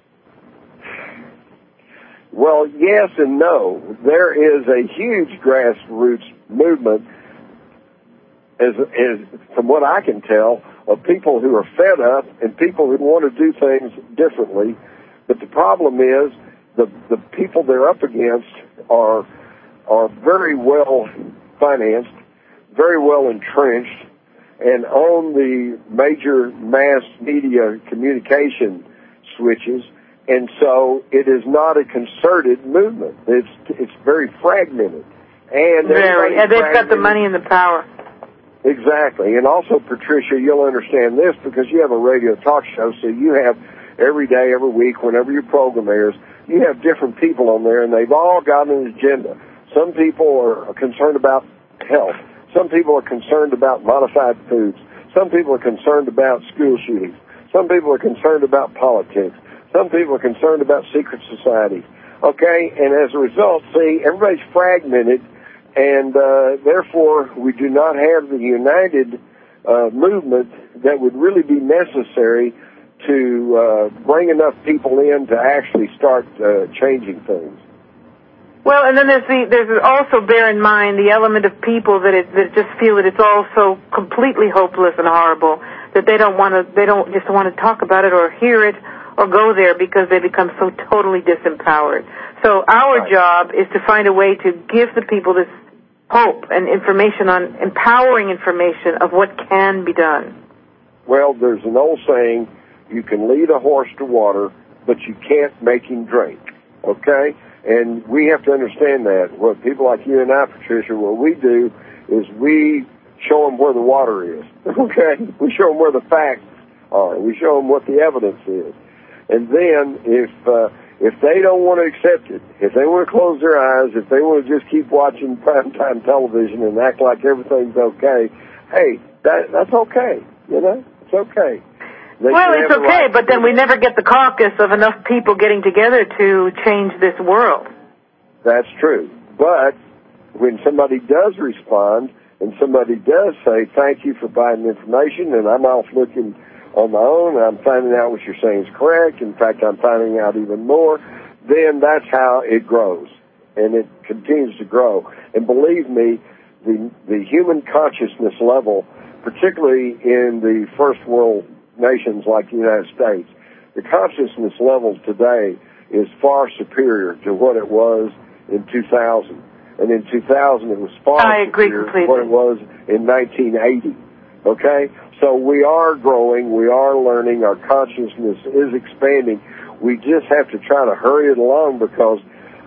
[SPEAKER 2] Well, yes and no. There is a huge grassroots movement, as from what I can tell, of people who are fed up and people who want to do things differently. But the problem is the people they're up against are very well financed, very well entrenched, and own the major mass media communication switches. And so it is not a concerted movement. It's very fragmented. And
[SPEAKER 1] they've got the money and the power.
[SPEAKER 2] Exactly. And also, Patricia, you'll understand this because you have a radio talk show, so you have every day, every week, whenever your program airs, you have different people on there, and they've all got an agenda. Some people are concerned about health. Some people are concerned about modified foods. Some people are concerned about school shootings. Some people are concerned about politics. Some people are concerned about secret societies. Okay? And as a result, see, everybody's fragmented, and therefore we do not have the united movement that would really be necessary to bring enough people in to actually start changing things.
[SPEAKER 1] Well, and then there's also, bear in mind, the element of people that just feel that it's all so completely hopeless and horrible that they don't just want to talk about it or hear it or go there because they become so totally disempowered. So our job is to find a way to give the people this hope and information on empowering information of what can be done.
[SPEAKER 2] Well, there's an old saying, you can lead a horse to water, but you can't make him drink, okay? And we have to understand that. What people like you and I, Patricia, what we do is we show them where the water is, okay? We show them where the facts are. We show them what the evidence is. And then if they don't want to accept it, if they want to close their eyes, if they want to just keep watching primetime television and act like everything's okay, hey, that's okay, you know? It's okay.
[SPEAKER 1] Well, it's okay, but then we never get the caucus of enough people getting together to change this world. That's
[SPEAKER 2] true. But when somebody does respond and somebody does say, thank you for providing information, and I'm off looking on my own, and I'm finding out what you're saying is correct, in fact, I'm finding out even more, then that's how it grows. And it continues to grow. And believe me, the human consciousness level, particularly in the first world nations like the United States, the consciousness level today is far superior to what it was in 2000. And in 2000, it was far superior to what it was in 1980. Okay? So we are growing, we are learning, our consciousness is expanding. We just have to try to hurry it along because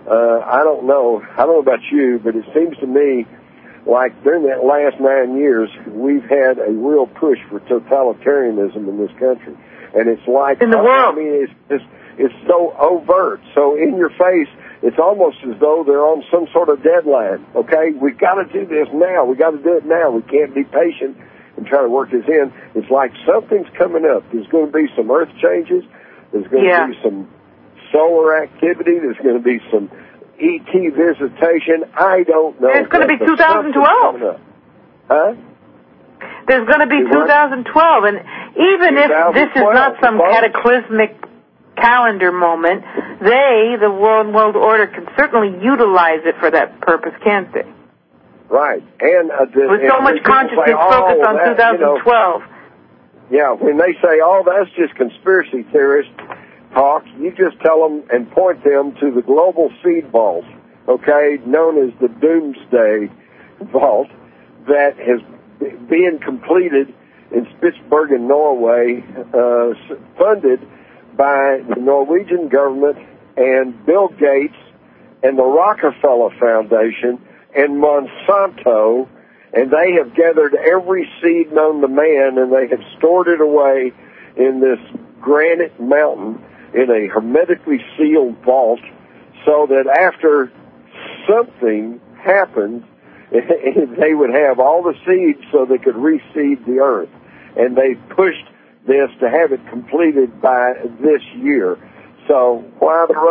[SPEAKER 2] I don't know about you, but it seems to me like during that last 9 years, we've had a real push for totalitarianism in this country. And it's like,
[SPEAKER 1] in the world.
[SPEAKER 2] I mean, it's so overt, so in your face, it's almost as though they're on some sort of deadline, okay? We've got to do this now. We've got to do it now. We can't be patient and try to work this in. It's like something's coming up. There's going to be some earth changes. There's going to be some solar activity. There's going to be some ET visitation. I don't know.
[SPEAKER 1] There's going to be 2012.
[SPEAKER 2] Huh?
[SPEAKER 1] There's going to be 2012. And even if this is not some cataclysmic calendar moment, the world order, can certainly utilize it for that purpose, can't they?
[SPEAKER 2] Right. And
[SPEAKER 1] with so much consciousness focused on 2012.
[SPEAKER 2] When they say, that's just conspiracy theorists talk, you just tell them and point them to the global seed vault, okay, known as the Doomsday Vault, that has been completed in Spitsbergen, Norway, funded by the Norwegian government and Bill Gates and the Rockefeller Foundation and Monsanto, and they have gathered every seed known to man, and they have stored it away in this granite mountain in a hermetically sealed vault, so that after something happened, they would have all the seeds so they could reseed the earth. And they pushed this to have it completed by this year. So why the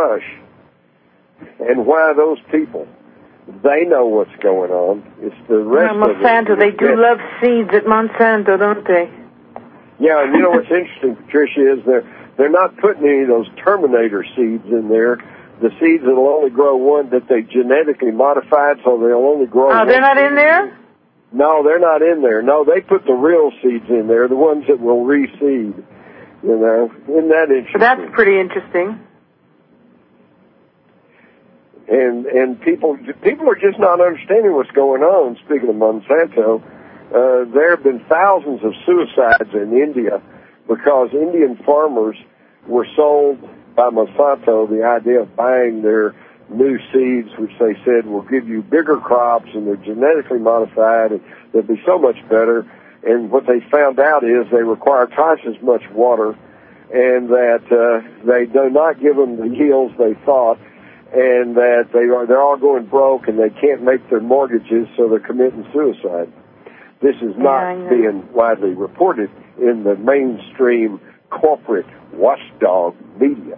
[SPEAKER 2] rush? And why those people? They know what's going on. It's the rest of
[SPEAKER 1] Monsanto, they do love seeds at Monsanto, don't they?
[SPEAKER 2] Yeah, and you know what's interesting, Patricia, is they're not putting any of those Terminator seeds in there. The seeds that'll only grow one that they genetically modified, so they'll only grow one.
[SPEAKER 1] Oh, they're not in there?
[SPEAKER 2] No, they're not in there. No, they put the real seeds in there, the ones that will reseed. You know, isn't that interesting?
[SPEAKER 1] That's pretty interesting.
[SPEAKER 2] And people are just not understanding what's going on. Speaking of Monsanto, there have been thousands of suicides in India because Indian farmers were sold by Monsanto the idea of buying their new seeds, which they said will give you bigger crops and they're genetically modified and they'll be so much better. And what they found out is they require twice as much water and that they do not give them the yields they thought, and that they're all going broke and they can't make their mortgages, so they're committing suicide. This is not being widely reported in the mainstream corporate watchdog media.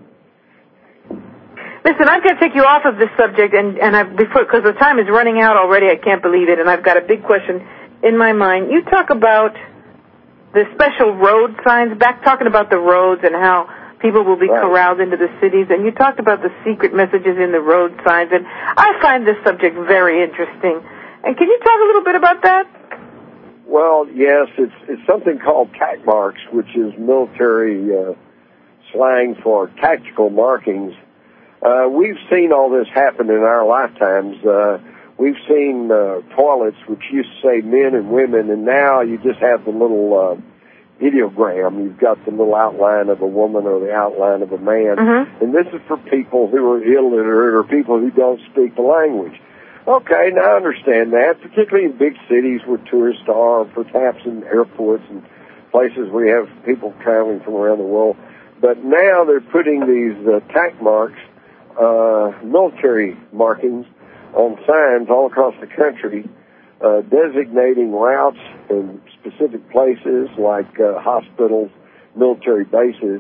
[SPEAKER 1] Listen, I've got to take you off of this subject, and because the time is running out already, I can't believe it, and I've got a big question in my mind. You talk about the special road signs, talking about the roads and how people will be corralled into the cities, and you talked about the secret messages in the road signs, and I find this subject very interesting. And can you talk a little bit about that?
[SPEAKER 2] Well, yes, it's something called tack marks, which is military slang for tactical markings. We've seen all this happen in our lifetimes. We've seen toilets which used to say men and women, and now you just have the little ideogram. You've got the little outline of a woman or the outline of a man. Mm-hmm. And this is for people who are illiterate or people who don't speak the language. Okay, now I understand that, particularly in big cities where tourists are, perhaps in airports and places where you have people traveling from around the world. But now they're putting these tack marks, military markings, on signs all across the country, designating routes in specific places like hospitals, military bases.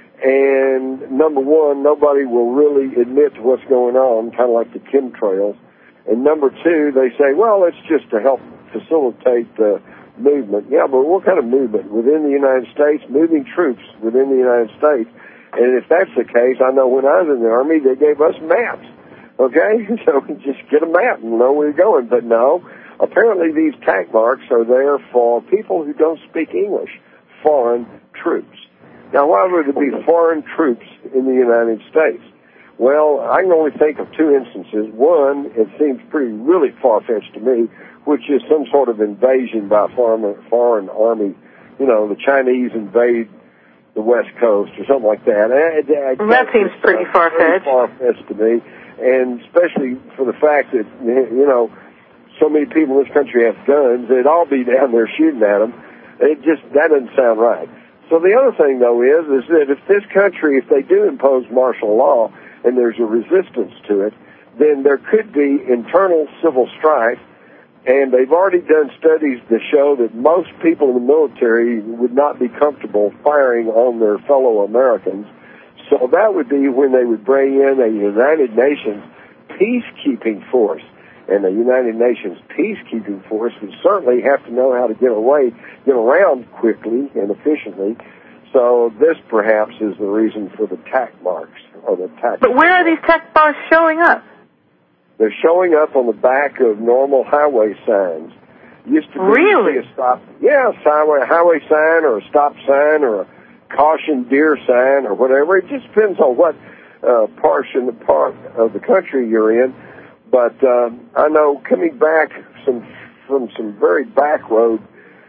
[SPEAKER 2] And number one, nobody will really admit to what's going on, kind of like the chemtrails. And number two, they say, well, it's just to help facilitate the movement. Yeah, but what kind of movement? Within the United States, moving troops within the United States. And if that's the case, I know when I was in the Army, they gave us maps. Okay? So just get a map and know where you're going. But no, apparently these tack marks are there for people who don't speak English, foreign troops. Now, why would there be foreign troops in the United States? Well, I can only think of two instances. One, it seems really far-fetched to me, which is some sort of invasion by a foreign army. You know, the Chinese invade the West Coast or something like that.
[SPEAKER 1] That seems pretty far-fetched.
[SPEAKER 2] Far-fetched to me, and especially for the fact that, you know, so many people in this country have guns, they'd all be down there shooting at them. That doesn't sound right. So the other thing, though, is that if this country, if they do impose martial law, and there's a resistance to it, then there could be internal civil strife, and they've already done studies to show that most people in the military would not be comfortable firing on their fellow Americans. So that would be when they would bring in a United Nations peacekeeping force. And the United Nations peacekeeping force would certainly have to know how to get around quickly and efficiently. So this perhaps is the reason for the tack marks or the tack.
[SPEAKER 1] But where are these tack marks showing up?
[SPEAKER 2] They're showing up on the back of normal highway signs. Used to be
[SPEAKER 1] really
[SPEAKER 2] a stop, highway sign or a stop sign or a caution deer sign or whatever. It just depends on what part of the country you're in. But I know coming back from some very back road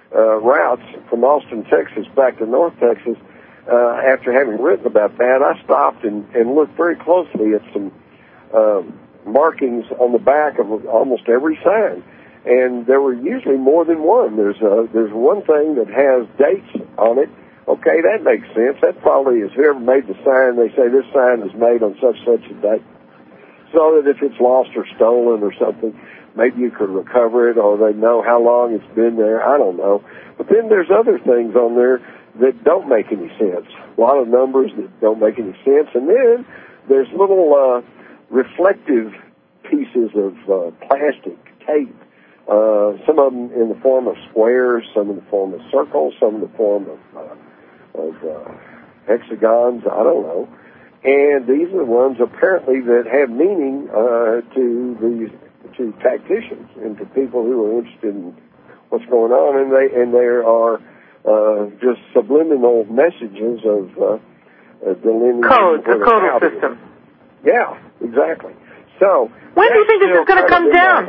[SPEAKER 2] routes from Austin, Texas, back to North Texas, after having written about that, I stopped and looked very closely at some markings on the back of almost every sign. And there were usually more than one. There's one thing that has dates on it. Okay, that makes sense. That probably is whoever made the sign. They say this sign is made on such a date. So that if it's lost or stolen or something, maybe you could recover it, or they know how long it's been there. I don't know. But then there's other things on there that don't make any sense. A lot of numbers that don't make any sense. And then there's little reflective pieces of plastic tape. Some of them in the form of squares, some in the form of circles, some in the form of hexagons. I don't know. And these are the ones apparently that have meaning to tacticians and to people who are interested in what's going on, and there are just subliminal messages of delineating
[SPEAKER 1] a codal system.
[SPEAKER 2] Yeah, exactly. So
[SPEAKER 1] when do you think this is going to come down?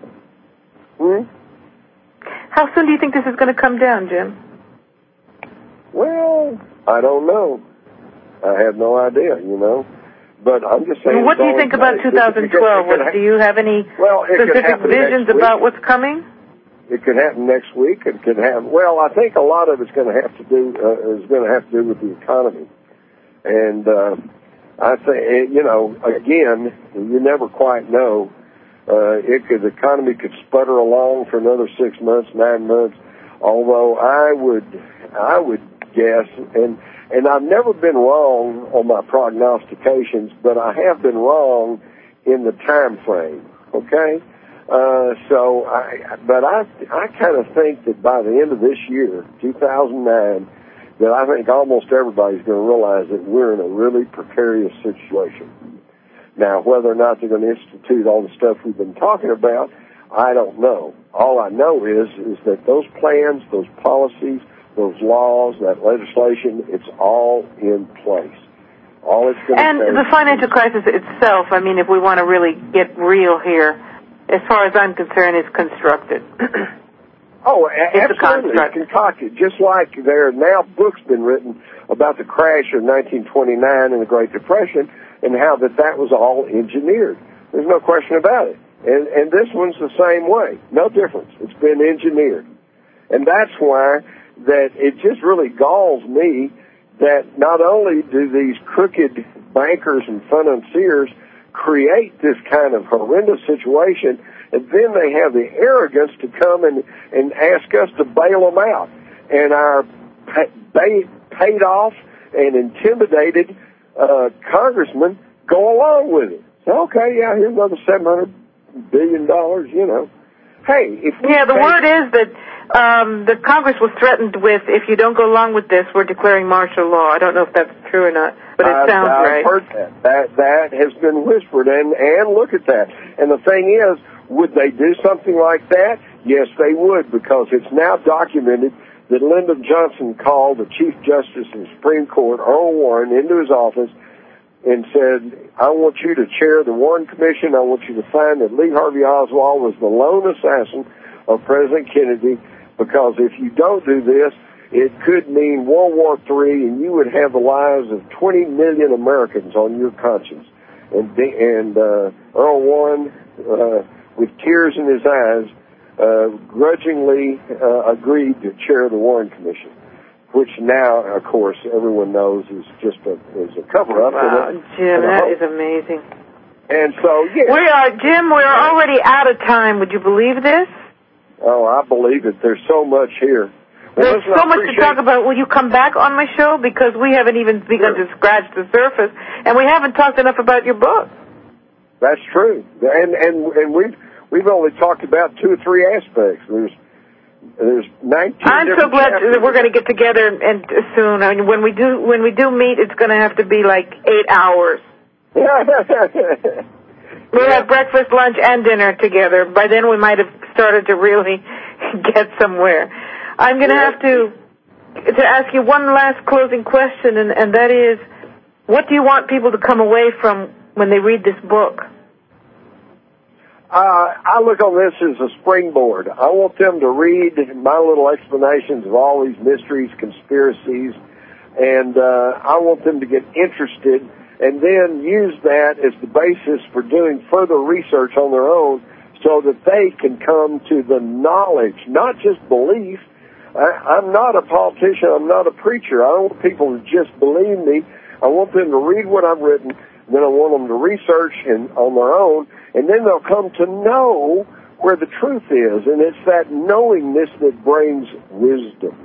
[SPEAKER 1] How soon do you think this is going to come down, Jim?
[SPEAKER 2] Well, I don't know. I have no idea, you know. But I'm just saying.
[SPEAKER 1] What do you think about 2012? Do you have any specific visions about what's coming?
[SPEAKER 2] It could happen next week. It could happen. Well, I think a lot of it's going to have to do with the economy, and I think, you know, again, you never quite know. The economy could sputter along for another 6 months, 9 months. Although I would guess, and I've never been wrong on my prognostications, but I have been wrong in the time frame. Okay, But I kind of think that by the end of this year, 2009, that I think almost everybody's going to realize that we're in a really precarious situation. Now, whether or not they're going to institute all the stuff we've been talking about, I don't know. All I know is that those plans, those policies, those laws, that legislation, it's all in place. All it's going to
[SPEAKER 1] And the financial crisis itself, I mean, if we want to really get real here, as far as I'm concerned, is constructed.
[SPEAKER 2] Oh, absolutely. It's concocted. Just like there are now books been written about the crash of 1929 and the Great Depression and how that was all engineered. There's no question about it. And this one's the same way. No difference. It's been engineered. And that's why that it just really galls me that not only do these crooked bankers and financiers create this kind of horrendous situation, and then they have the arrogance to come and ask us to bail them out. And our paid off and intimidated congressmen go along with it. So, okay, yeah, here's another $700 billion, you know. Hey, if we
[SPEAKER 1] the word is that the Congress was threatened with, if you don't go along with this, we're declaring martial law. I don't know if that's true or not, but it sounds right.
[SPEAKER 2] I've heard that. That has been whispered, and look at that. And the thing is, would they do something like that? Yes, they would, because it's now documented that Lyndon Johnson called the Chief Justice of the Supreme Court, Earl Warren, into his office and said, I want you to chair the Warren Commission. I want you to find that Lee Harvey Oswald was the lone assassin of President Kennedy, because if you don't do this, it could mean World War III, and you would have the lives of 20 million Americans on your conscience. And Earl Warren, with tears in his eyes, grudgingly agreed to chair the Warren Commission, which now, of course, everyone knows is just a cover-up.
[SPEAKER 1] Wow, Jim, that is amazing.
[SPEAKER 2] And so, yeah.
[SPEAKER 1] Jim, we are already out of time. Would you believe this?
[SPEAKER 2] Oh, I believe it. There's so much here.
[SPEAKER 1] There's so much to talk about. Will you come back on my show? Because we haven't even begun to scratch the surface, and we haven't talked enough about your book.
[SPEAKER 2] That's true. And we've only talked about 2 or 3 aspects. There's 19.
[SPEAKER 1] I'm so glad that we're going to get together and soon. I mean, when we do meet, it's going to have to be like 8 hours. We'll have breakfast, lunch, and dinner together. By then, we might have started to really get somewhere. I'm going to have to ask you one last closing question, and that is, what do you want people to come away from when they read this book?
[SPEAKER 2] I look on this as a springboard. I want them to read my little explanations of all these mysteries, conspiracies, and I want them to get interested and then use that as the basis for doing further research on their own so that they can come to the knowledge, not just belief. I'm not a politician. I'm not a preacher. I don't want people to just believe me. I want them to read what I've written, and then I want them to research on their own, and then they'll come to know where the truth is, and it's that knowingness that brings wisdom.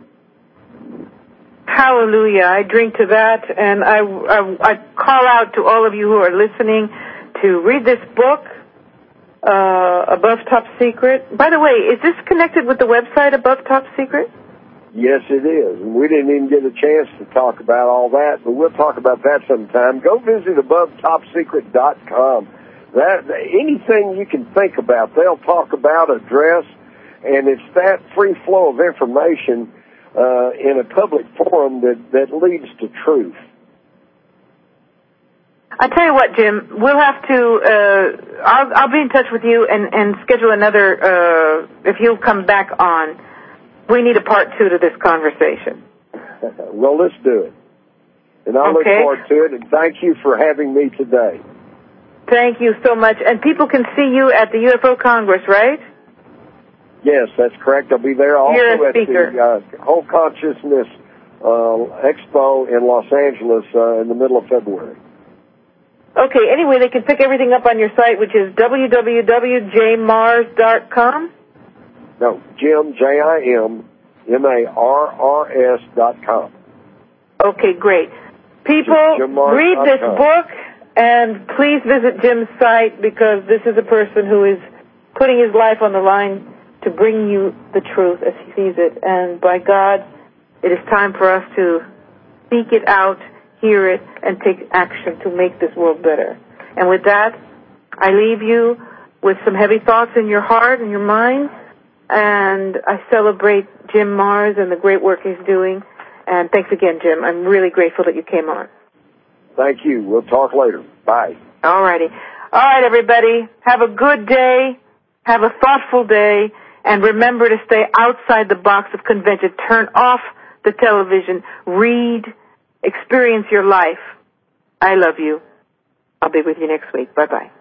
[SPEAKER 1] Hallelujah. I drink to that, and I call out to all of you who are listening to read this book, Above Top Secret. By the way, is this connected with the website Above Top Secret?
[SPEAKER 2] Yes, it is. And we didn't even get a chance to talk about all that, but we'll talk about that sometime. Go visit AboveTopSecret.com. Anything you can think about, they'll talk about, address, and it's that free flow of information in a public forum that leads to truth.
[SPEAKER 1] I tell you what, Jim, we'll have to. I'll be in touch with you and schedule another. If you'll come back on, we need a part 2 to this conversation.
[SPEAKER 2] Well, let's do it, and I look forward to it. And thank you for having me today.
[SPEAKER 1] Thank you so much. And people can see you at the UFO Congress, right?
[SPEAKER 2] Yes, that's correct. I'll be there also
[SPEAKER 1] at
[SPEAKER 2] the Whole Consciousness Expo in Los Angeles in the middle of February.
[SPEAKER 1] Okay, anyway, they can pick everything up on your site, which is www.jmarrs.com?
[SPEAKER 2] No, Jim, JIMMARRS.com.
[SPEAKER 1] Okay, great. People, read this book, and please visit Jim's site, because this is a person who is putting his life on the line to bring you the truth as he sees it. And by God, it is time for us to seek it out, hear it, and take action to make this world better. And with that, I leave you with some heavy thoughts in your heart and your mind. And I celebrate Jim Marrs and the great work he's doing. And thanks again, Jim. I'm really grateful that you came on.
[SPEAKER 2] Thank you. We'll talk later. Bye.
[SPEAKER 1] All righty. All right, everybody. Have a good day. Have a thoughtful day. And remember to stay outside the box of convention. Turn off the television. Read. Experience your life. I love you. I'll be with you next week. Bye-bye.